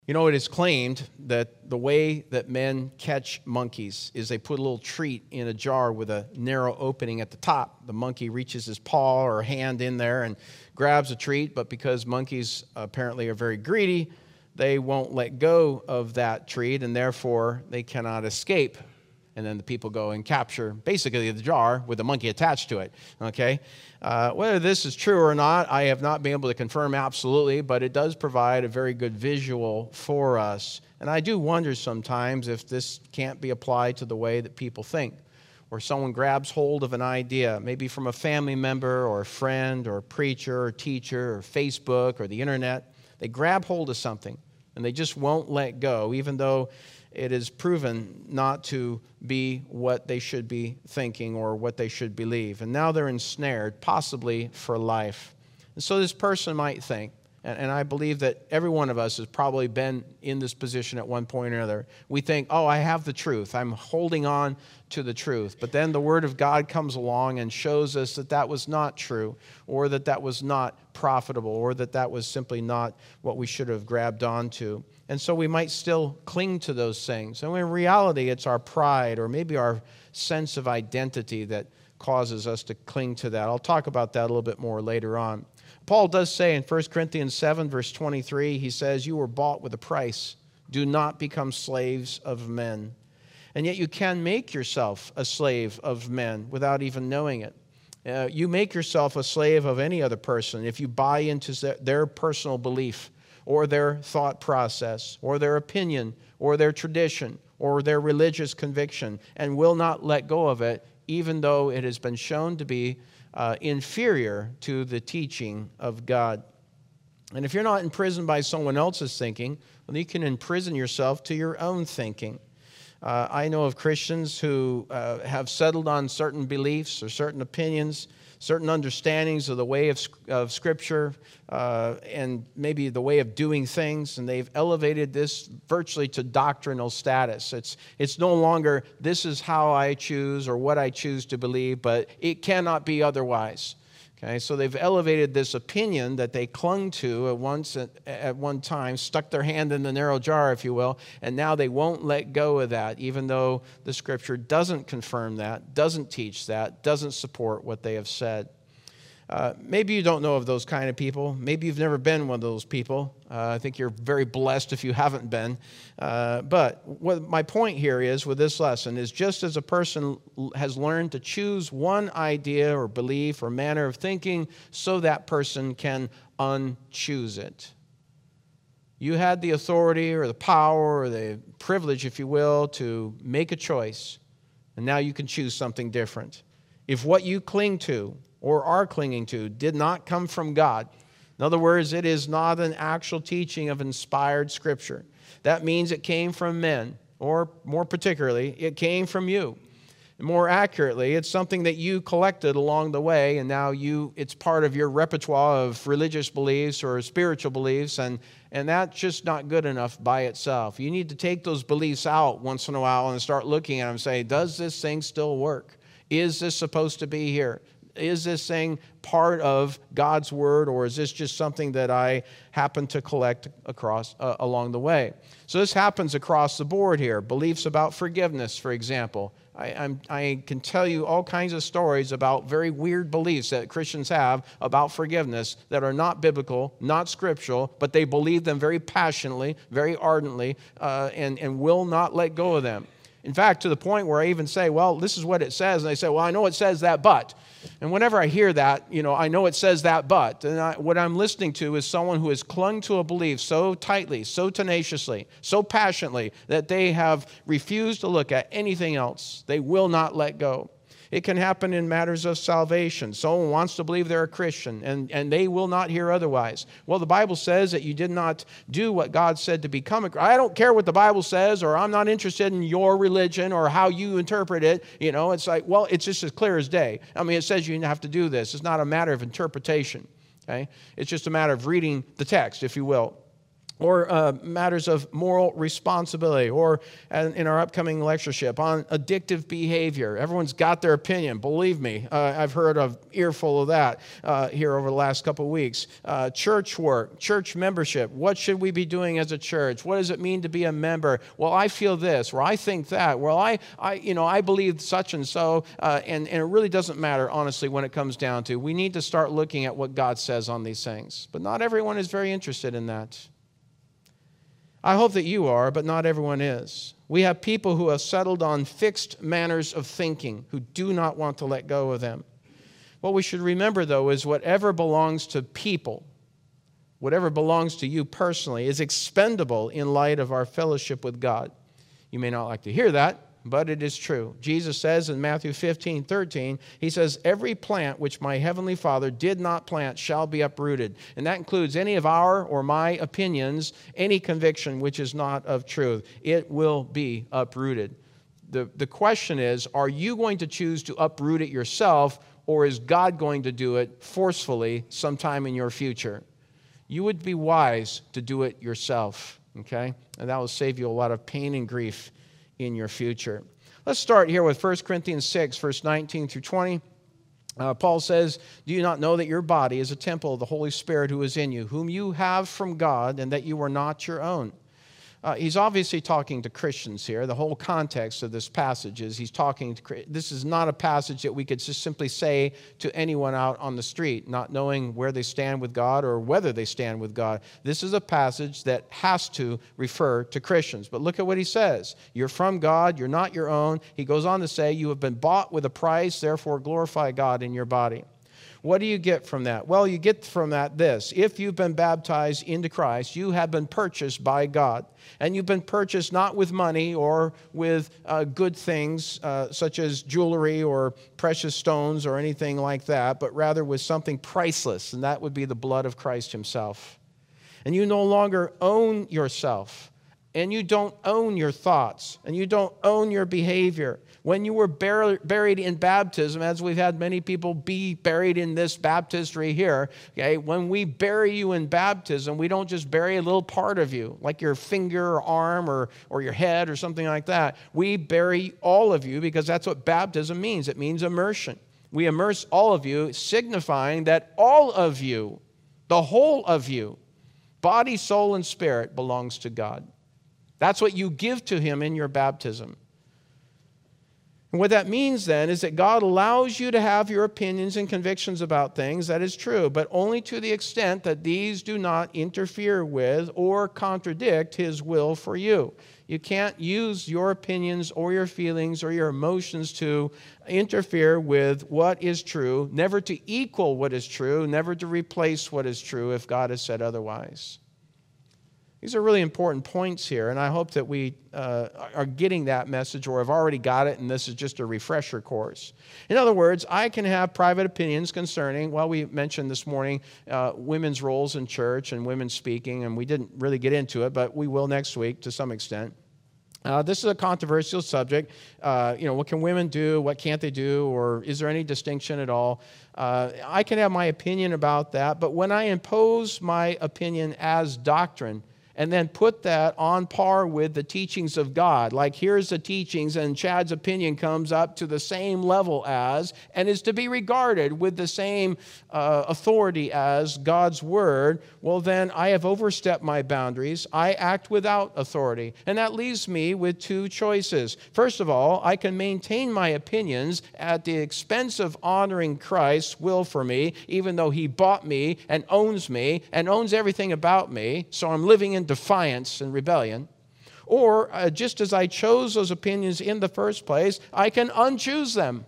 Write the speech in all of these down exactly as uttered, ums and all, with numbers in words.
You know, it is claimed that the way that men catch monkeys is they put a little treat in a jar with a narrow opening at the top. The monkey reaches his paw or hand in there and grabs a treat, but because monkeys apparently are very greedy, they won't let go of that treat, and therefore they cannot escape. And then the people go and capture basically the jar with the monkey attached to it, okay? Uh, whether this is true or not, I have not been able to confirm absolutely, but it does provide a very good visual for us. And I do wonder sometimes if this can't be applied to the way that people think, where someone grabs hold of an idea, maybe from a family member or a friend or a preacher or teacher or Facebook or the internet. They grab hold of something, and they just won't let go, even though it is proven not to be what they should be thinking or what they should believe. And now they're ensnared, possibly for life. And so this person might think, and, and I believe that every one of us has probably been in this position at one point or another. We think, oh, I have the truth. I'm holding on to the truth. But then the Word of God comes along and shows us that that was not true, or that that was not profitable, or that that was simply not what we should have grabbed onto. And so we might still cling to those things. And in reality, it's our pride or maybe our sense of identity that causes us to cling to that. I'll talk about that a little bit more later on. Paul does say in First Corinthians seven, verse twenty-three, he says, "You were bought with a price. Do not become slaves of men." And yet you can make yourself a slave of men without even knowing it. Uh, you make yourself a slave of any other person if you buy into their personal belief, or their thought process, or their opinion, or their tradition, or their religious conviction, and will not let go of it, even though it has been shown to be uh, inferior to the teaching of God. And if you're not imprisoned by someone else's thinking, well, you can imprison yourself to your own thinking. Uh, I know of Christians who uh, have settled on certain beliefs or certain opinions, certain understandings of the way of, of Scripture uh, and maybe the way of doing things, and they've elevated this virtually to doctrinal status. It's, it's no longer, this is how I choose or what I choose to believe, but it cannot be otherwise. Okay, so they've elevated this opinion that they clung to at once at, at one time, stuck their hand in the narrow jar, if you will, and now they won't let go of that, even though the Scripture doesn't confirm that, doesn't teach that, doesn't support what they have said. Uh, maybe you don't know of those kind of people. Maybe you've never been one of those people. Uh, I think you're very blessed if you haven't been. Uh, but what my point here is with this lesson is just as a person has learned to choose one idea or belief or manner of thinking, so that person can unchoose it. You had the authority or the power or the privilege, if you will, to make a choice, and now you can choose something different. If what you cling to or are clinging to did not come from God, in other words, it is not an actual teaching of inspired Scripture. That means it came from men, or more particularly, it came from you. More accurately, it's something that you collected along the way, and now you it's part of your repertoire of religious beliefs or spiritual beliefs, and, and that's just not good enough by itself. You need to take those beliefs out once in a while and start looking at them and say, does this thing still work? Is this supposed to be here? Is this thing part of God's Word, or is this just something that I happen to collect across uh, along the way? So this happens across the board here. Beliefs about forgiveness, for example. I, I'm, I can tell you all kinds of stories about very weird beliefs that Christians have about forgiveness that are not biblical, not scriptural, but they believe them very passionately, very ardently, uh, and, and will not let go of them. In fact, to the point where I even say, well, this is what it says. And they say, well, I know it says that, but. And whenever I hear that, you know, I know it says that, but. And I, what I'm listening to is someone who has clung to a belief so tightly, so tenaciously, so passionately, that they have refused to look at anything else. They will not let go. It can happen in matters of salvation. Someone wants to believe they're a Christian, and, and they will not hear otherwise. Well, the Bible says that you did not do what God said to become a Christian. I don't care what the Bible says, or I'm not interested in your religion or how you interpret it. You know, it's like, well, it's just as clear as day. I mean, it says you have to do this. It's not a matter of interpretation. Okay? It's just a matter of reading the text, if you will. or uh, matters of moral responsibility, or uh, in our upcoming lectureship on addictive behavior. Everyone's got their opinion, believe me. Uh, I've heard an earful of that uh, here over the last couple of weeks. Uh, church work, church membership. What should we be doing as a church? What does it mean to be a member? Well, I feel this, or I think that. Well, I, I you know, I believe such and so, uh, and, and it really doesn't matter, honestly, when it comes down to. We need to start looking at what God says on these things. But not everyone is very interested in that. I hope that you are, but not everyone is. We have people who have settled on fixed manners of thinking, who do not want to let go of them. What we should remember, though, is whatever belongs to people, whatever belongs to you personally, is expendable in light of our fellowship with God. You may not like to hear that, but it is true. Jesus says in Matthew fifteen thirteen, he says, every plant which my heavenly Father did not plant shall be uprooted. And that includes any of our or my opinions, any conviction which is not of truth. It will be uprooted. The, the question is, are you going to choose to uproot it yourself, or is God going to do it forcefully sometime in your future? You would be wise to do it yourself, okay? And that will save you a lot of pain and grief in your future. Let's start here with First Corinthians six, verse nineteen through twenty. Uh, Paul says, do you not know that your body is a temple of the Holy Spirit who is in you, whom you have from God, and that you are not your own? Uh, he's obviously talking to Christians here. The whole context of this passage is he's talking to, this is not a passage that we could just simply say to anyone out on the street, not knowing where they stand with God or whether they stand with God. This is a passage that has to refer to Christians. But look at what he says. You're from God, you're not your own. He goes on to say, you have been bought with a price, therefore glorify God in your body. What do you get from that? Well, you get from that this. If you've been baptized into Christ, you have been purchased by God. And you've been purchased not with money or with uh, good things uh, such as jewelry or precious stones or anything like that, but rather with something priceless, and that would be the blood of Christ himself. And you no longer own yourself, and you don't own your thoughts, and you don't own your behavior. When you were bur- buried in baptism, as we've had many people be buried in this baptistry here, okay, when we bury you in baptism, we don't just bury a little part of you, like your finger or arm or, or your head or something like that. We bury all of you because that's what baptism means. It means immersion. We immerse all of you, signifying that all of you, the whole of you, body, soul, and spirit, belongs to God. That's what you give to him in your baptism. And what that means then is that God allows you to have your opinions and convictions about things. That is true, but only to the extent that these do not interfere with or contradict his will for you. You can't use your opinions or your feelings or your emotions to interfere with what is true, never to equal what is true, never to replace what is true if God has said otherwise. These are really important points here, and I hope that we uh, are getting that message or have already got it, and this is just a refresher course. In other words, I can have private opinions concerning, well, we mentioned this morning uh, women's roles in church and women speaking, and we didn't really get into it, but we will next week to some extent. Uh, this is a controversial subject. Uh, you know, what can women do? What can't they do? Or is there any distinction at all? Uh, I can have my opinion about that, but when I impose my opinion as doctrine, and then put that on par with the teachings of God. Like, here's the teachings, and Chad's opinion comes up to the same level as, and is to be regarded with the same uh, authority as God's Word. Well, then I have overstepped my boundaries. I act without authority. And that leaves me with two choices. First of all, I can maintain my opinions at the expense of honoring Christ's will for me, even though he bought me and owns me and owns everything about me, so I'm living in defiance and rebellion. Or uh, just as I chose those opinions in the first place, I can unchoose them.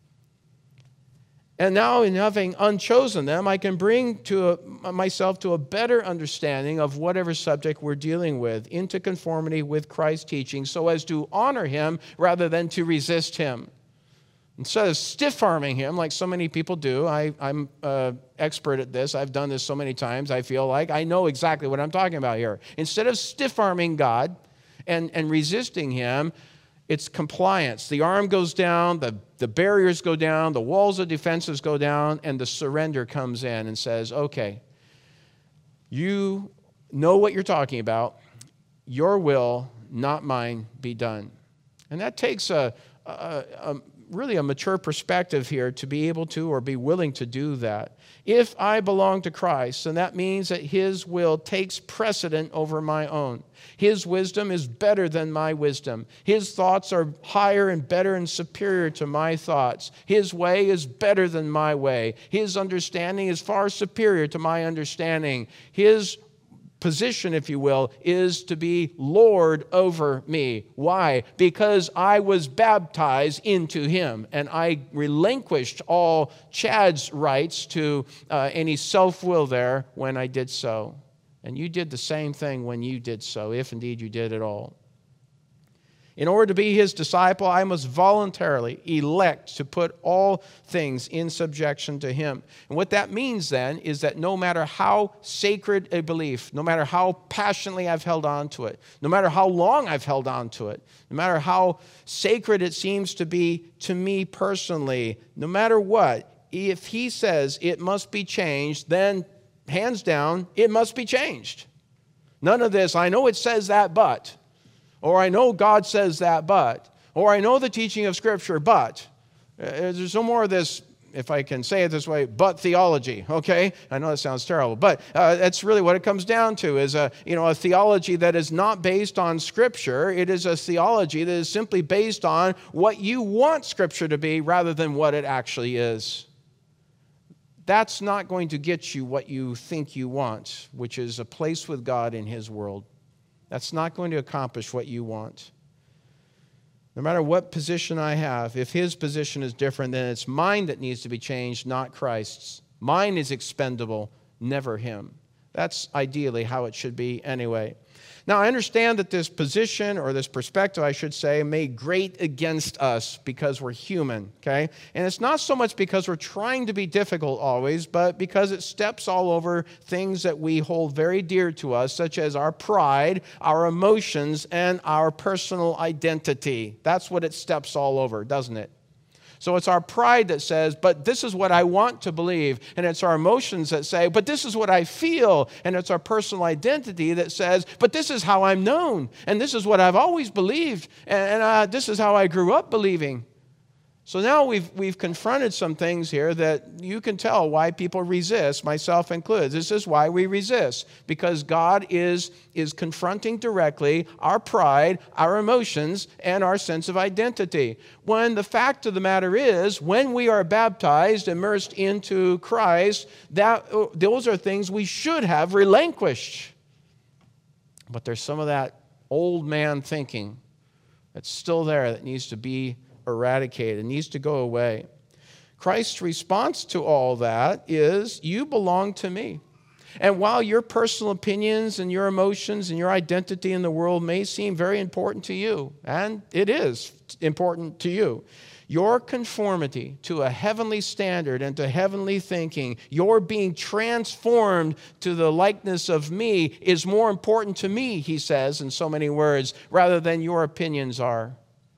And now, in having unchosen them, I can bring to a, myself to a better understanding of whatever subject we're dealing with, into conformity with Christ's teaching, so as to honor him rather than to resist him. Instead of stiff-arming him like so many people do, I, I'm uh, expert at this. I've done this so many times, I feel like. I know exactly what I'm talking about here. Instead of stiff-arming God and, and resisting him, it's compliance. The arm goes down, the, the barriers go down, the walls of defenses go down, and the surrender comes in and says, okay, you know what you're talking about. Your will, not mine, be done. And that takes a, a, a really a mature perspective here to be able to or be willing to do that. If I belong to Christ, then that means that his will takes precedent over my own. His wisdom is better than my wisdom. His thoughts are higher and better and superior to my thoughts. His way is better than my way. His understanding is far superior to my understanding. His position, if you will, is to be Lord over me. Why? Because I was baptized into him, and I relinquished all Chad's rights to uh, any self-will there when I did so. And you did the same thing when you did so, if indeed you did at all. In order to be his disciple, I must voluntarily elect to put all things in subjection to him. And what that means then is that no matter how sacred a belief, no matter how passionately I've held on to it, no matter how long I've held on to it, no matter how sacred it seems to be to me personally, no matter what, if he says it must be changed, then hands down, it must be changed. None of this, I know it says that, but... Or I know God says that, but. Or I know the teaching of Scripture, but. Uh, there's no more of this, if I can say it this way, but theology, okay? I know that sounds terrible, but uh, that's really what it comes down to, is a, you know, a theology that is not based on Scripture. It is a theology that is simply based on what you want Scripture to be rather than what it actually is. That's not going to get you what you think you want, which is a place with God in his world. That's not going to accomplish what you want. No matter what position I have, if his position is different, then it's mine that needs to be changed, not Christ's. Mine is expendable, never him. That's ideally how it should be anyway. Now, I understand that this position, or this perspective, I should say, may grate against us because we're human, okay? And it's not so much because we're trying to be difficult always, but because it steps all over things that we hold very dear to us, such as our pride, our emotions, and our personal identity. That's what it steps all over, doesn't it? So it's our pride that says, but this is what I want to believe. And it's our emotions that say, but this is what I feel. And it's our personal identity that says, but this is how I'm known. And this is what I've always believed. And uh, this is how I grew up believing. So now we've, we've confronted some things here that you can tell why people resist, myself included. This is why we resist, because God is, is confronting directly our pride, our emotions, and our sense of identity. When the fact of the matter is, when we are baptized, immersed into Christ, that, those are things we should have relinquished. But there's some of that old man thinking that's still there that needs to be eradicated. It needs to go away. Christ's response to all that is, you belong to me. And while your personal opinions and your emotions and your identity in the world may seem very important to you, and it is important to you, your conformity to a heavenly standard and to heavenly thinking, your being transformed to the likeness of me is more important to me, he says in so many words, rather than your opinions are.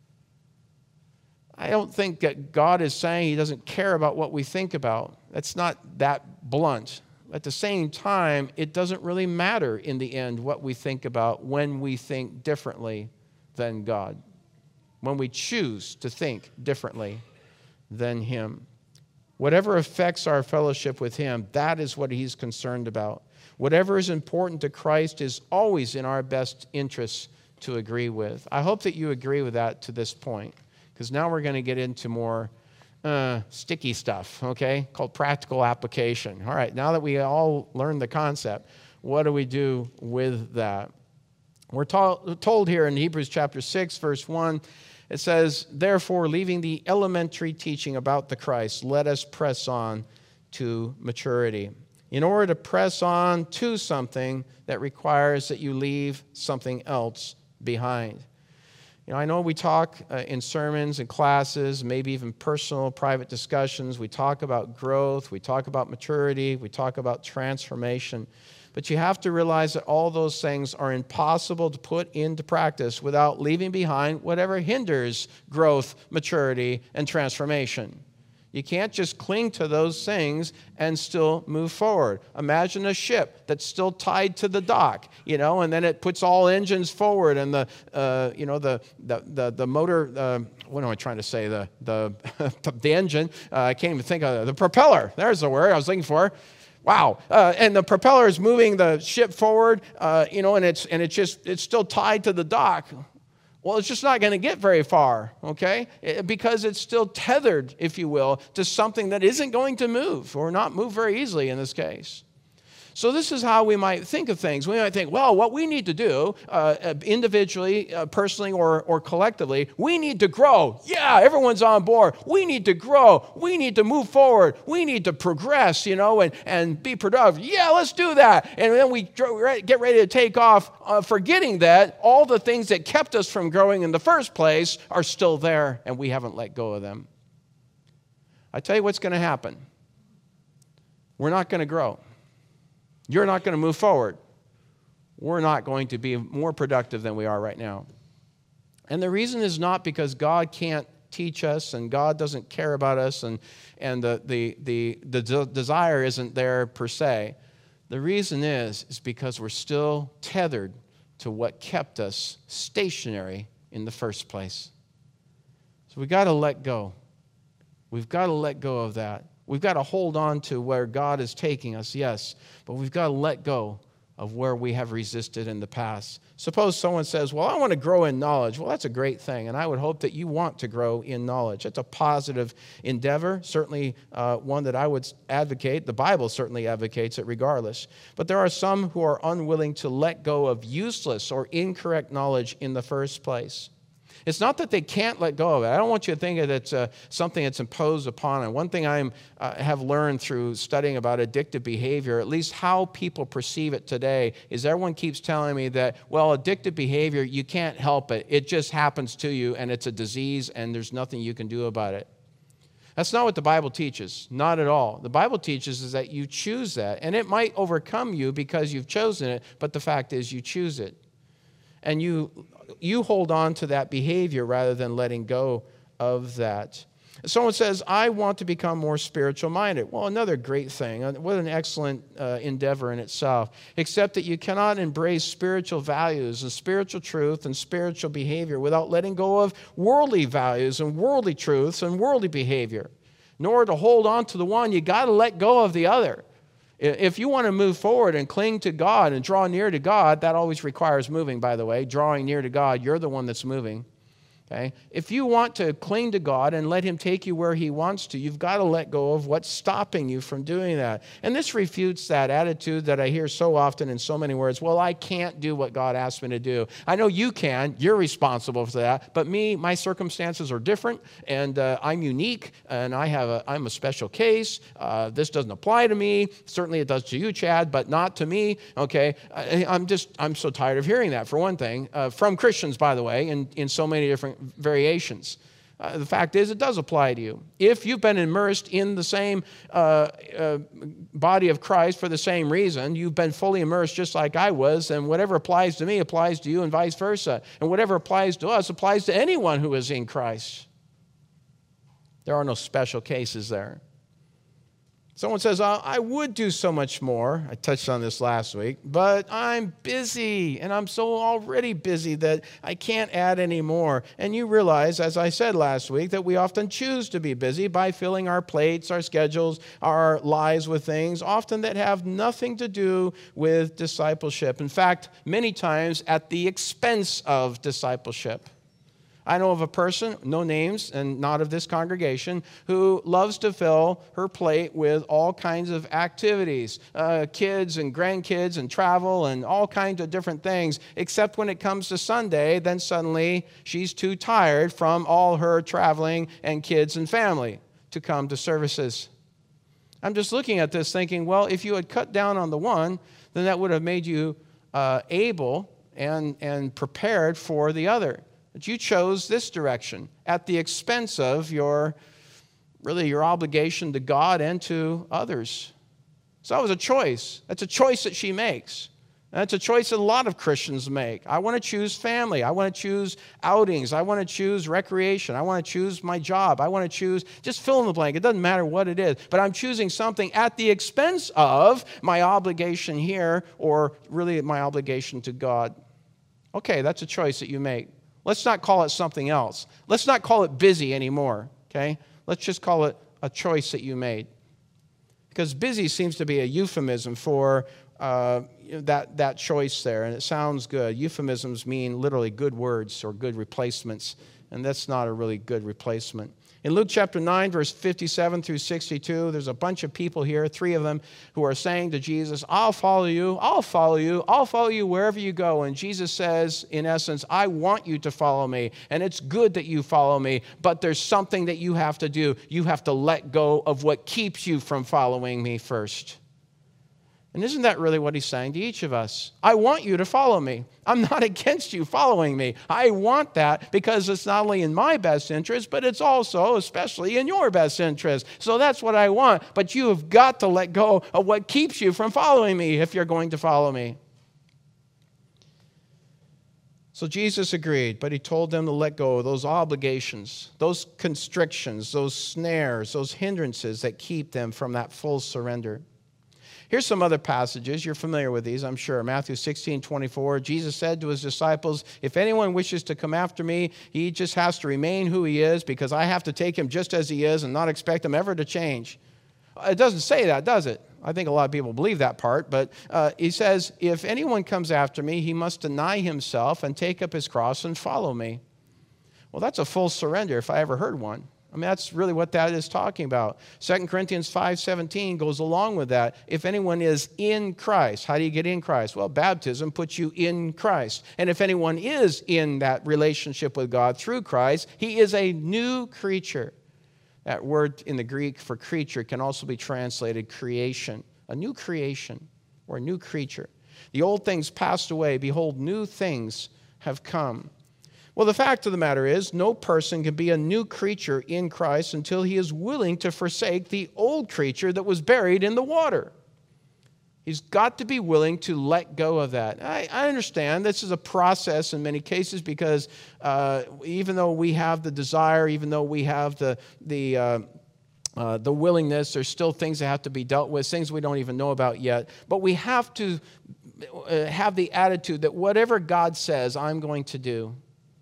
I don't think that God is saying he doesn't care about what we think about. That's not that blunt. At the same time, it doesn't really matter in the end what we think about when we think differently than God, when we choose to think differently than him. Whatever affects our fellowship with him, that is what he's concerned about. Whatever is important to Christ is always in our best interests to agree with. I hope that you agree with that to this point. Because now we're going to get into more uh, sticky stuff, okay, called practical application. All right, now that we all learned the concept, what do we do with that? We're to- told here in Hebrews chapter six, verse one, it says, therefore, leaving the elementary teaching about the Christ, let us press on to maturity. In order to press on to something, that requires that you leave something else behind. You know, I know we talk uh, in sermons and classes, maybe even personal, private discussions. We talk about growth. We talk about maturity. We talk about transformation. But you have to realize that all those things are impossible to put into practice without leaving behind whatever hinders growth, maturity, and transformation. You can't just cling to those things and still move forward. Imagine a ship that's still tied to the dock, you know, and then it puts all engines forward, and the, uh, you know, the the the, the motor. Uh, what am I trying to say? The the the engine. Uh, I can't even think of it. The propeller. There's the word I was looking for. Wow. Uh, and the propeller is moving the ship forward, uh, you know, and it's and it's just it's still tied to the dock. Well, it's just not going to get very far, okay? It, because it's still tethered, if you will, to something that isn't going to move, or not move very easily in this case. So this is how we might think of things. We might think, well, what we need to do uh, individually, uh, personally, or, or collectively, we need to grow. Yeah, everyone's on board. We need to grow. We need to move forward. We need to progress, you know, and, and be productive. Yeah, let's do that. And then we get ready to take off, uh, forgetting that all the things that kept us from growing in the first place are still there, and we haven't let go of them. I tell you what's going to happen. We're not going to grow. You're not going to move forward. We're not going to be more productive than we are right now. And the reason is not because God can't teach us and God doesn't care about us and, and the, the, the, the de- desire isn't there per se. The reason is, is because we're still tethered to what kept us stationary in the first place. So we've got to let go. We've got to let go of that. We've got to hold on to where God is taking us, yes, but we've got to let go of where we have resisted in the past. Suppose someone says, well, I want to grow in knowledge. Well, that's a great thing, and I would hope that you want to grow in knowledge. It's a positive endeavor, certainly uh, one that I would advocate. The Bible certainly advocates it regardless. But there are some who are unwilling to let go of useless or incorrect knowledge in the first place. It's not that they can't let go of it. I don't want you to think that it's uh, something that's imposed upon them. One thing I uh, have learned through studying about addictive behavior, at least how people perceive it today, is everyone keeps telling me that, well, addictive behavior, you can't help it. It just happens to you, and it's a disease, and there's nothing you can do about it. That's not what the Bible teaches, not at all. The Bible teaches is that you choose that, and it might overcome you because you've chosen it, but the fact is you choose it. And you you hold on to that behavior rather than letting go of that. Someone says, I want to become more spiritual minded. Well, another great thing. What an excellent uh, endeavor in itself. Except that you cannot embrace spiritual values and spiritual truth and spiritual behavior without letting go of worldly values and worldly truths and worldly behavior. In order to hold on to the one, you got to let go of the other. If you want to move forward and cling to God and draw near to God, that always requires moving, by the way. Drawing near to God, you're the one that's moving. Okay? If you want to cling to God and let Him take you where He wants to, you've got to let go of what's stopping you from doing that. And this refutes that attitude that I hear so often in so many words. Well, I can't do what God asked me to do. I know you can. You're responsible for that. But me, my circumstances are different, and uh, I'm unique, and I have a, I'm a special case. Uh, this doesn't apply to me. Certainly it does to you, Chad, but not to me. Okay? I, I'm just, I'm so tired of hearing that, for one thing. Uh, from Christians, by the way, in, in so many different variations. Uh, the fact is, it does apply to you. If you've been immersed in the same uh, uh, body of Christ for the same reason, you've been fully immersed just like I was, and whatever applies to me applies to you and vice versa. And whatever applies to us applies to anyone who is in Christ. There are no special cases there. Someone says, oh, I would do so much more. I touched on this last week, but I'm busy, and I'm so already busy that I can't add any more. And you realize, as I said last week, that we often choose to be busy by filling our plates, our schedules, our lives with things, often that have nothing to do with discipleship. In fact, many times at the expense of discipleship. I know of a person, no names and not of this congregation, who loves to fill her plate with all kinds of activities, uh, kids and grandkids and travel and all kinds of different things, except when it comes to Sunday, then suddenly she's too tired from all her traveling and kids and family to come to services. I'm just looking at this thinking, well, if you had cut down on the one, then that would have made you uh, able and, and prepared for the other. But you chose this direction at the expense of your, really your obligation to God and to others. So that was a choice. That's a choice that she makes. That's a choice that a lot of Christians make. I want to choose family. I want to choose outings. I want to choose recreation. I want to choose my job. I want to choose, just fill in the blank. It doesn't matter what it is. But I'm choosing something at the expense of my obligation here, or really my obligation to God. Okay, that's a choice that you make. Let's not call it something else. Let's not call it busy anymore, okay? Let's just call it a choice that you made. Because busy seems to be a euphemism for uh, that, that choice there, and it sounds good. Euphemisms mean literally good words or good replacements, and that's not a really good replacement. In Luke chapter nine, verse fifty-seven through sixty-two, there's a bunch of people here, three of them, who are saying to Jesus, I'll follow you, I'll follow you, I'll follow you wherever you go. And Jesus says, in essence, I want you to follow me, and it's good that you follow me, but there's something that you have to do. You have to let go of what keeps you from following me first. And isn't that really what he's saying to each of us? I want you to follow me. I'm not against you following me. I want that because it's not only in my best interest, but it's also, especially, in your best interest. So that's what I want. But you have got to let go of what keeps you from following me if you're going to follow me. So Jesus agreed, but he told them to let go of those obligations, those constrictions, those snares, those hindrances that keep them from that full surrender. Here's some other passages. You're familiar with these, I'm sure. Matthew sixteen twenty-four, Jesus said to his disciples, if anyone wishes to come after me, he just has to remain who he is, because I have to take him just as he is and not expect him ever to change. It doesn't say that, does it? I think a lot of people believe that part, but uh, he says, if anyone comes after me, he must deny himself and take up his cross and follow me. Well, that's a full surrender if I ever heard one. I mean, that's really what that is talking about. Second Corinthians five seventeen goes along with that. If anyone is in Christ, how do you get in Christ? Well, baptism puts you in Christ. And if anyone is in that relationship with God through Christ, he is a new creature. That word in the Greek for creature can also be translated creation. A new creation or a new creature. The old things passed away. Behold, new things have come. Well, the fact of the matter is, no person can be a new creature in Christ until he is willing to forsake the old creature that was buried in the water. He's got to be willing to let go of that. I, I understand this is a process in many cases because uh, even though we have the desire, even though we have the, the, uh, uh, the willingness, there's still things that have to be dealt with, things we don't even know about yet. But we have to uh, have the attitude that whatever God says, I'm going to do.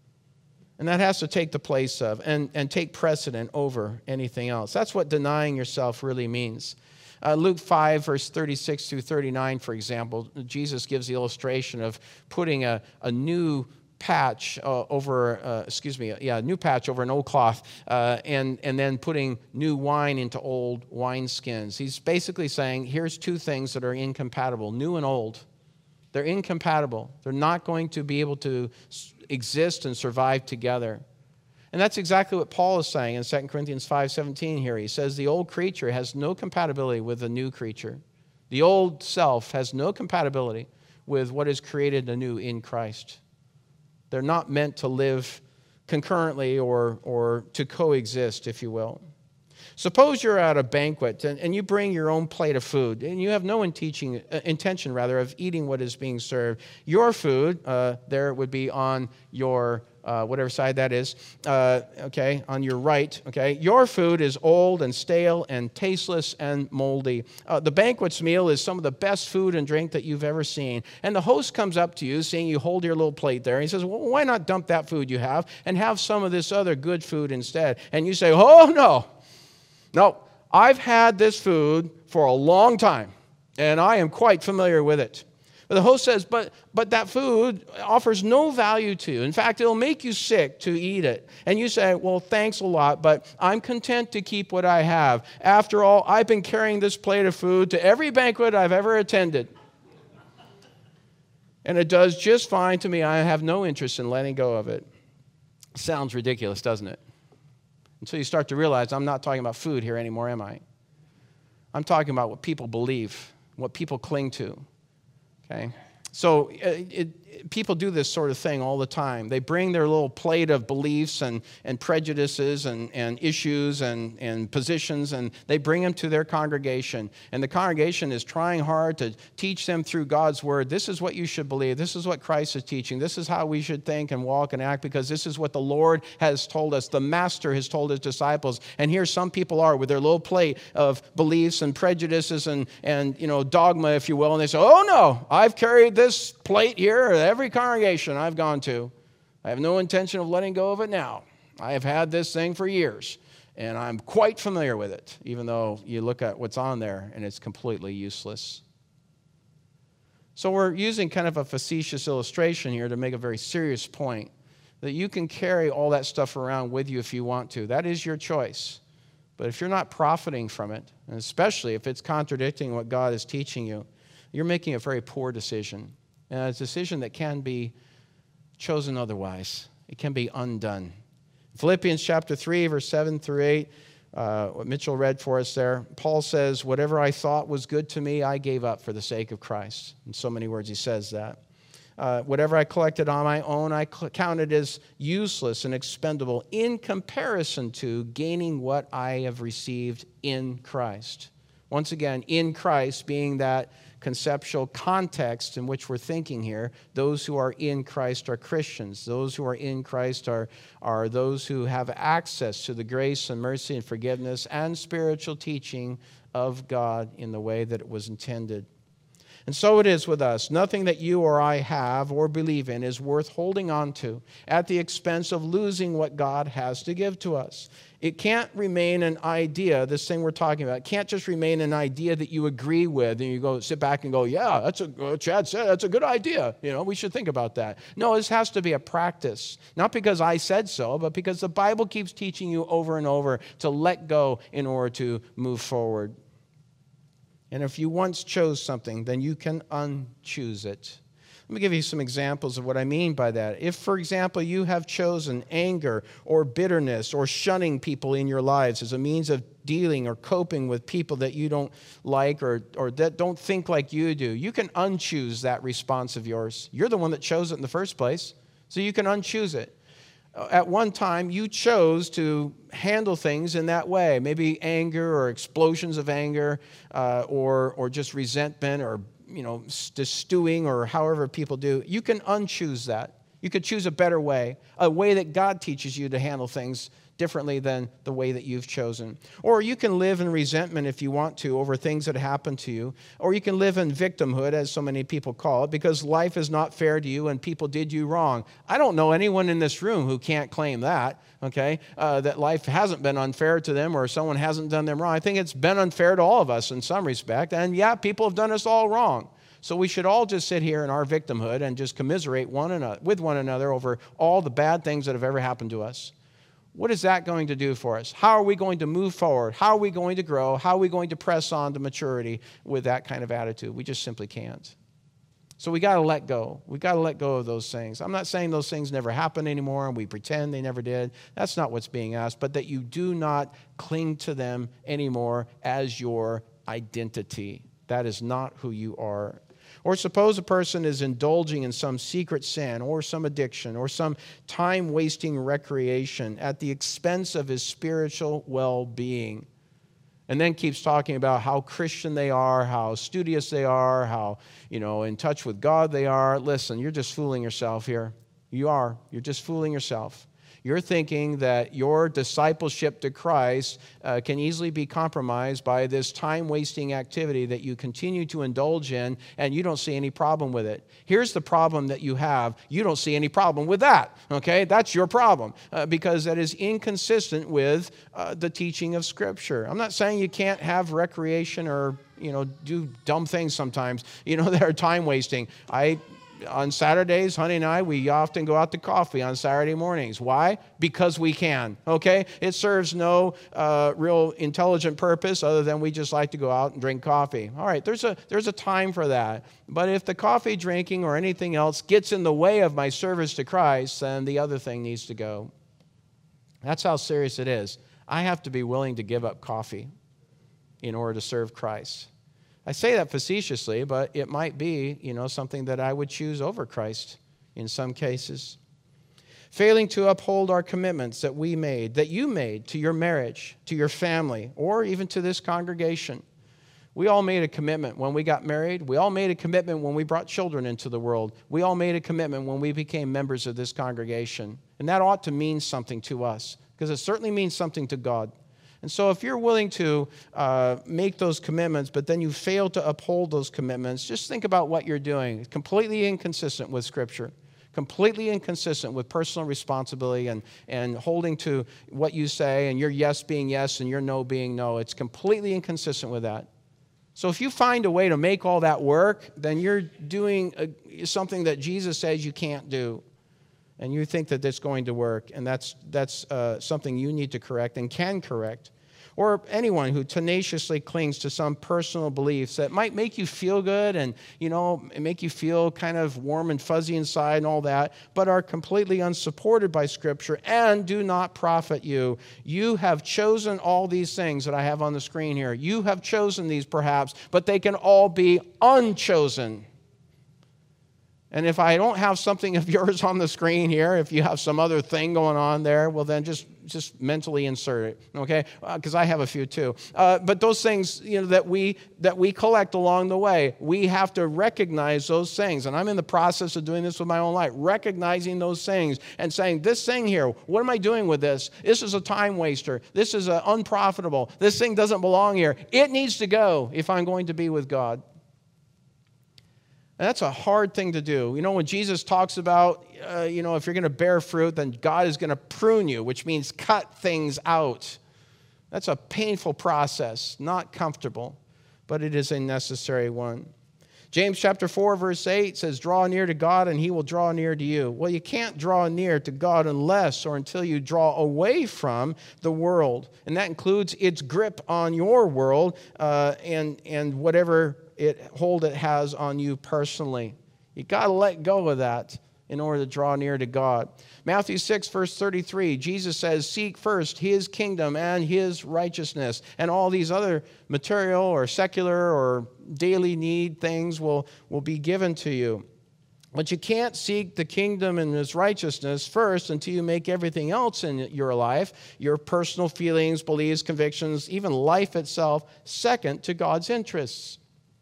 And that has to take the place of and, and take precedent over anything else. That's what denying yourself really means. Uh, Luke five, verse thirty-six through thirty-nine, for example, Jesus gives the illustration of putting a, a new patch uh, over, uh, excuse me, yeah, a new patch over an old cloth, uh, and, and then putting new wine into old wineskins. He's basically saying, here's two things that are incompatible, new and old. They're incompatible. They're not going to be able to exist and survive together. And that's exactly what Paul is saying in Second Corinthians five seventeen here. He says the old creature has no compatibility with the new creature. The old self has no compatibility with what is created anew in Christ. They're not meant to live concurrently or, or to coexist, if you will. Suppose you're at a banquet and, and you bring your own plate of food and you have no intention, uh, intention rather, of eating what is being served. Your food, uh, there would be on your, uh, whatever side that is, uh, okay, on your right, okay. Your food is old and stale and tasteless and moldy. Uh, the banquet's meal is some of the best food and drink that you've ever seen. And the host comes up to you, seeing you hold your little plate there, and he says, well, why not dump that food you have and have some of this other good food instead? And you say, oh, no. No, I've had this food for a long time, and I am quite familiar with it. But the host says, but, but that food offers no value to you. In fact, it'll make you sick to eat it. And you say, well, thanks a lot, but I'm content to keep what I have. After all, I've been carrying this plate of food to every banquet I've ever attended. And it does just fine to me. I have no interest in letting go of it. Sounds ridiculous, doesn't it? Until you start to realize I'm not talking about food here anymore, am I? I'm talking about what people believe, what people cling to. Okay? So it, people do this sort of thing all the time. They bring their little plate of beliefs and, and prejudices and, and issues and, and positions, and they bring them to their congregation. And the congregation is trying hard to teach them through God's word, this is what you should believe. This is what Christ is teaching. This is how we should think and walk and act, because this is what the Lord has told us. The Master has told his disciples. And here some people are with their little plate of beliefs and prejudices and, and you know, dogma, if you will. And they say, oh no, I've carried this plate here at every congregation I've gone to. I have no intention of letting go of it now. I have had this thing for years, and I'm quite familiar with it, even though you look at what's on there and it's completely useless. So we're using kind of a facetious illustration here to make a very serious point, that you can carry all that stuff around with you if you want to. That is your choice. But if you're not profiting from it, and especially if it's contradicting what God is teaching you, you're making a very poor decision. And a decision that can be chosen otherwise. It can be undone. Philippians chapter three, verse seven through eight, uh, what Mitchell read for us there, Paul says, whatever I thought was good to me, I gave up for the sake of Christ. In so many words, he says that. Uh, whatever I collected on my own, I counted as useless and expendable in comparison to gaining what I have received in Christ. Once again, in Christ being that conceptual context in which we're thinking here. Those who are in Christ are Christians. Those who are in Christ are, are those who have access to the grace and mercy and forgiveness and spiritual teaching of God in the way that it was intended. And so it is with us. Nothing that you or I have or believe in is worth holding on to at the expense of losing what God has to give to us. It can't remain an idea, this thing we're talking about. It can't just remain an idea that you agree with and you go sit back and go, yeah, that's a, Chad said, that's a good idea. You know, we should think about that. No, this has to be a practice. Not because I said so, but because the Bible keeps teaching you over and over to let go in order to move forward. And if you once chose something, then you can unchoose it. Let me give you some examples of what I mean by that. If, for example, you have chosen anger or bitterness or shunning people in your lives as a means of dealing or coping with people that you don't like or, or that don't think like you do, you can unchoose that response of yours. You're the one that chose it in the first place, so you can unchoose it. At one time, you chose to handle things in that way, maybe anger or explosions of anger uh, or, or just resentment or you know, just stewing or however people do. You can unchoose that. You could choose a better way, a way that God teaches you to handle things differently than the way that you've chosen. Or you can live in resentment if you want to over things that happen to you. Or you can live in victimhood, as so many people call it, because life is not fair to you and people did you wrong. I don't know anyone in this room who can't claim that, okay, uh, that life hasn't been unfair to them or someone hasn't done them wrong. I think it's been unfair to all of us in some respect. And yeah, people have done us all wrong. So we should all just sit here in our victimhood and just commiserate one another, with one another over all the bad things that have ever happened to us. What is that going to do for us? How are we going to move forward? How are we going to grow? How are we going to press on to maturity with that kind of attitude? We just simply can't. So we got to let go. We got to let go of those things. I'm not saying those things never happen anymore and we pretend they never did. That's not what's being asked, but that you do not cling to them anymore as your identity. That is not who you are. Or suppose a person is indulging in some secret sin or some addiction or some time-wasting recreation at the expense of his spiritual well-being, and then keeps talking about how Christian they are, how studious they are, how, you know, in touch with God they are. Listen, you're just fooling yourself here. You are. You're just fooling yourself. You're thinking that your discipleship to Christ uh, can easily be compromised by this time-wasting activity that you continue to indulge in, and you don't see any problem with it. Here's the problem that you have. You don't see any problem with that, okay? That's your problem, uh, because that is inconsistent with uh, the teaching of Scripture. I'm not saying you can't have recreation or, you know, do dumb things sometimes, you know, that are time-wasting. I... On Saturdays, honey and I, we often go out to coffee on Saturday mornings. Why? Because we can, okay? It serves no uh, real intelligent purpose other than we just like to go out and drink coffee. All right, there's a, there's a time for that. But if the coffee drinking or anything else gets in the way of my service to Christ, then the other thing needs to go. That's how serious it is. I have to be willing to give up coffee in order to serve Christ. I say that facetiously, but it might be, you know, something that I would choose over Christ in some cases. Failing to uphold our commitments that we made, that you made to your marriage, to your family, or even to this congregation. We all made a commitment when we got married. We all made a commitment when we brought children into the world. We all made a commitment when we became members of this congregation. And that ought to mean something to us, because it certainly means something to God. And so if you're willing to uh, make those commitments, but then you fail to uphold those commitments, just think about what you're doing. It's completely inconsistent with Scripture, completely inconsistent with personal responsibility and, and holding to what you say and your yes being yes and your no being no. It's completely inconsistent with that. So if you find a way to make all that work, then you're doing a, something that Jesus says you can't do. And you think that that's going to work, and that's, that's uh, something you need to correct and can correct. Or anyone who tenaciously clings to some personal beliefs that might make you feel good and, you know, make you feel kind of warm and fuzzy inside and all that, but are completely unsupported by Scripture and do not profit you. You have chosen all these things that I have on the screen here. You have chosen these perhaps, but they can all be unchosen. And if I don't have something of yours on the screen here, if you have some other thing going on there, well, then just, just mentally insert it, okay? Because uh, I have a few too. Uh, but those things, you know, that we that we collect along the way, we have to recognize those things. And I'm in the process of doing this with my own life, recognizing those things and saying, this thing here, what am I doing with this? This is a time waster. This is a unprofitable. This thing doesn't belong here. It needs to go if I'm going to be with God. And that's a hard thing to do. You know, when Jesus talks about, uh, you know, if you're going to bear fruit, then God is going to prune you, which means cut things out. That's a painful process, not comfortable, but it is a necessary one. James chapter four, verse eight says, draw near to God and he will draw near to you. Well, you can't draw near to God unless or until you draw away from the world. And that includes its grip on your world uh, and, and whatever it hold it has on you personally. You got to let go of that in order to draw near to God. Matthew six, verse thirty-three, Jesus says, seek first his kingdom and his righteousness, and all these other material or secular or daily need things will, will be given to you. But you can't seek the kingdom and his righteousness first until you make everything else in your life, your personal feelings, beliefs, convictions, even life itself, second to God's interests.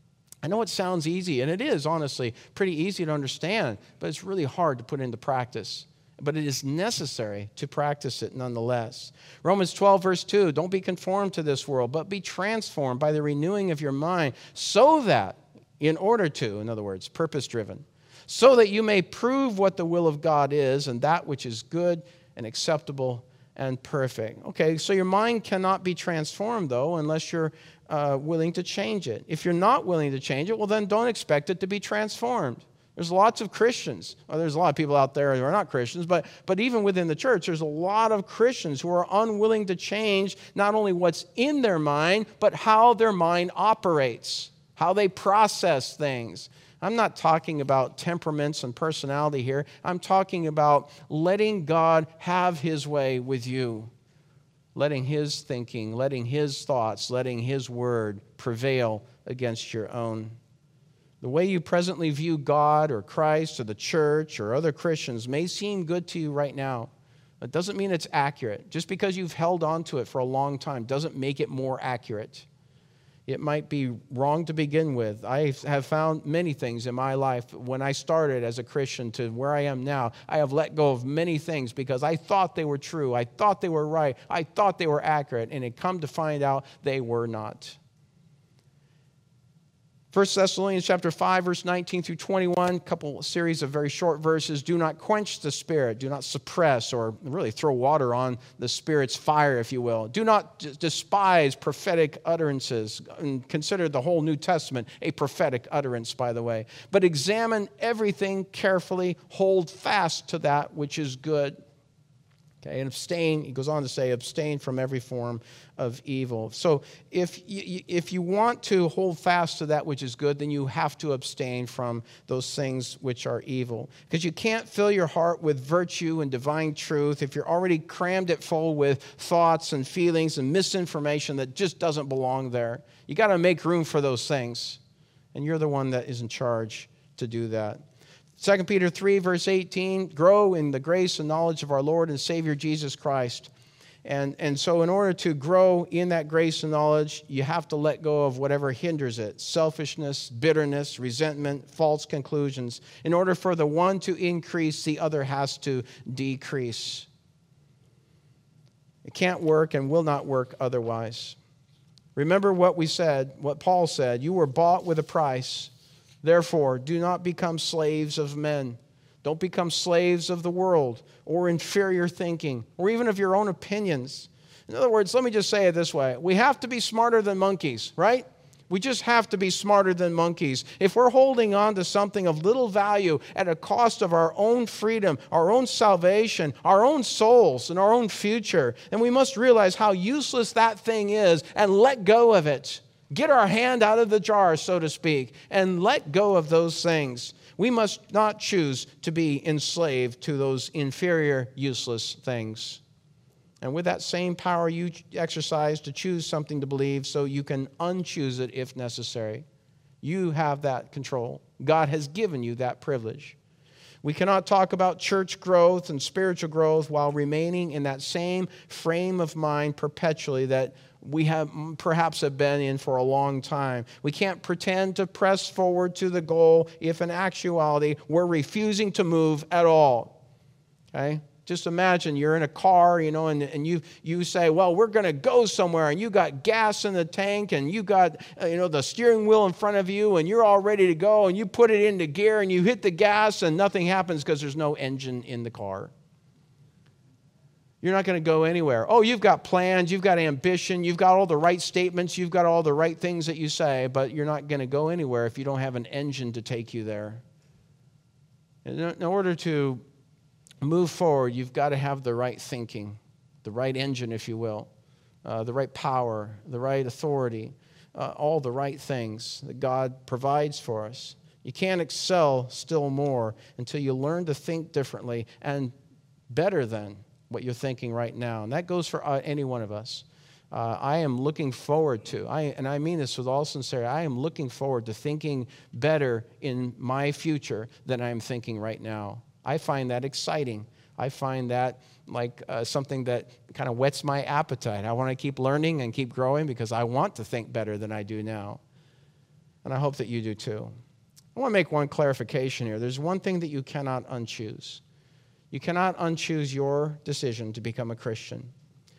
I know it sounds easy, and it is, honestly, pretty easy to understand, but it's really hard to put into practice. But it is necessary to practice it nonetheless. Romans twelve, verse two, don't be conformed to this world, but be transformed by the renewing of your mind, so that, in order to, in other words, purpose-driven, so that you may prove what the will of God is, and that which is good and acceptable and perfect. Okay, so your mind cannot be transformed, though, unless you're uh, willing to change it. If you're not willing to change it, well, then don't expect it to be transformed. There's lots of Christians. Well, there's a lot of people out there who are not Christians, but, but even within the church, there's a lot of Christians who are unwilling to change not only what's in their mind, but how their mind operates, how they process things. I'm not talking about temperaments and personality here. I'm talking about letting God have his way with you, letting his thinking, letting his thoughts, letting his word prevail against your own. The way you presently view God or Christ or the church or other Christians may seem good to you right now. It doesn't mean it's accurate. Just because you've held on to it for a long time doesn't make it more accurate. It might be wrong to begin with. I have found many things in my life when I started as a Christian to where I am now. I have let go of many things because I thought they were true. I thought they were right. I thought they were accurate. And it come to find out they were not. First Thessalonians chapter five, verse nineteen through twenty-one, a couple series of very short verses. Do not quench the Spirit. Do not suppress or really throw water on the Spirit's fire, if you will. Do not d- despise prophetic utterances. And consider the whole New Testament a prophetic utterance, by the way. But examine everything carefully. Hold fast to that which is good. Okay, and abstain, he goes on to say, abstain from every form of evil. So if you, if you want to hold fast to that which is good, then you have to abstain from those things which are evil. Because you can't fill your heart with virtue and divine truth if you're already crammed it full with thoughts and feelings and misinformation that just doesn't belong there. You got to make room for those things. And you're the one that is in charge to do that. Second Peter three, verse eighteen, grow in the grace and knowledge of our Lord and Savior Jesus Christ. And, and so in order to grow in that grace and knowledge, you have to let go of whatever hinders it. Selfishness, bitterness, resentment, false conclusions. In order for the one to increase, the other has to decrease. It can't work and will not work otherwise. Remember what we said, what Paul said. You were bought with a price. Therefore, do not become slaves of men. Don't become slaves of the world or inferior thinking or even of your own opinions. In other words, let me just say it this way. We have to be smarter than monkeys, right? We just have to be smarter than monkeys. If we're holding on to something of little value at a cost of our own freedom, our own salvation, our own souls, and our own future, then we must realize how useless that thing is and let go of it. Get our hand out of the jar, so to speak, and let go of those things. We must not choose to be enslaved to those inferior, useless things. And with that same power you exercise to choose something to believe so you can unchoose it if necessary. You have that control. God has given you that privilege. We cannot talk about church growth and spiritual growth while remaining in that same frame of mind perpetually that we have perhaps have been in for a long time. We can't pretend to press forward to the goal if in actuality we're refusing to move at all. Okay? Just imagine you're in a car, you know, and, and you you say, well, we're going to go somewhere, and you got gas in the tank, and you got, uh, you know, the steering wheel in front of you, and you're all ready to go, and you put it into gear, and you hit the gas, and nothing happens because there's no engine in the car. You're not going to go anywhere. Oh, you've got plans, you've got ambition, you've got all the right statements, you've got all the right things that you say, but you're not going to go anywhere if you don't have an engine to take you there. In order to move forward, you've got to have the right thinking, the right engine, if you will, uh, the right power, the right authority, uh, all the right things that God provides for us. You can't excel still more until you learn to think differently and better than what you're thinking right now. And that goes for uh, any one of us. Uh, I am looking forward to, I, and I mean this with all sincerity, I am looking forward to thinking better in my future than I'm thinking right now. I find that exciting. I find that like uh, something that kind of whets my appetite. I want to keep learning and keep growing because I want to think better than I do now. And I hope that you do too. I want to make one clarification here. There's one thing that you cannot unchoose. You cannot unchoose your decision to become a Christian.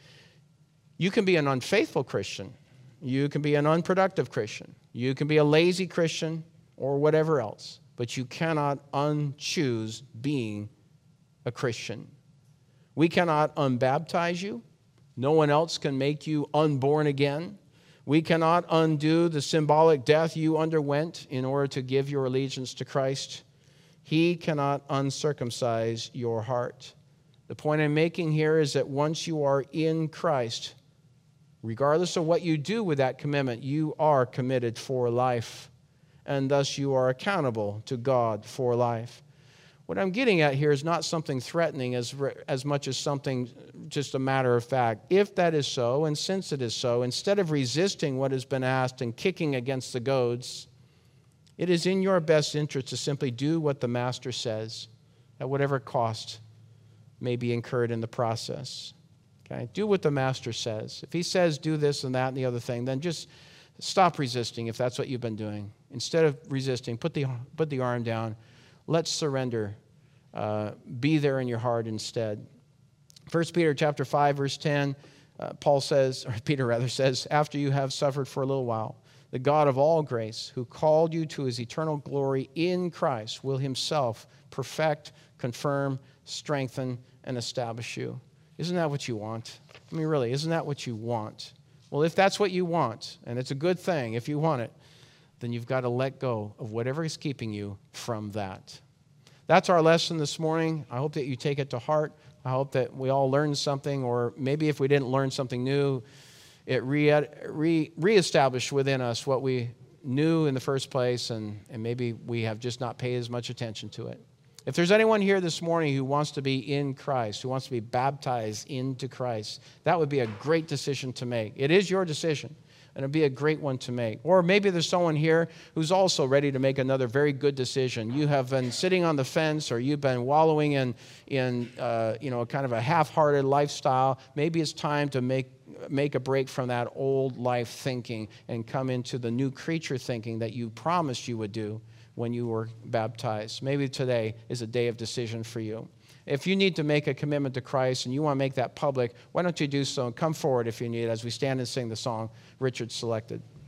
You can be an unfaithful Christian. You can be an unproductive Christian. You can be a lazy Christian or whatever else. But you cannot unchoose being a Christian. We cannot unbaptize you. No one else can make you unborn again. We cannot undo the symbolic death you underwent in order to give your allegiance to Christ. He cannot uncircumcise your heart. The point I'm making here is that once you are in Christ, regardless of what you do with that commitment, you are committed for life. And thus you are accountable to God for life. What I'm getting at here is not something threatening as, as much as something just a matter of fact. If that is so, and since it is so, instead of resisting what has been asked and kicking against the goads, it is in your best interest to simply do what the Master says at whatever cost may be incurred in the process. Okay? Do what the Master says. If he says do this and that and the other thing, then just stop resisting if that's what you've been doing. Instead of resisting, put the, put the arm down. Let's surrender. Uh, be there in your heart instead. First Peter chapter five, verse ten, uh, Paul says, or Peter rather says, after you have suffered for a little while, the God of all grace, who called you to his eternal glory in Christ, will himself perfect, confirm, strengthen, and establish you. Isn't that what you want? I mean, really, isn't that what you want? Well, if that's what you want, and it's a good thing if you want it, then you've got to let go of whatever is keeping you from that. that's our lesson this morning. I hope that you take it to heart. I hope that we all learned something, or maybe if we didn't learn something new, it re, re, reestablished within us what we knew in the first place, and, and maybe we have just not paid as much attention to it. If there's anyone here this morning who wants to be in Christ, who wants to be baptized into Christ, that would be a great decision to make. It is your decision, and it'd be a great one to make. Or maybe there's someone here who's also ready to make another very good decision. You have been sitting on the fence, or you've been wallowing in, in uh, you know, kind of a half-hearted lifestyle. Maybe it's time to make make a break from that old life thinking and come into the new creature thinking that you promised you would do when you were baptized. Maybe today is a day of decision for you. If you need to make a commitment to Christ and you want to make that public, why don't you do so? And come forward if you need as we stand and sing the song Richard selected.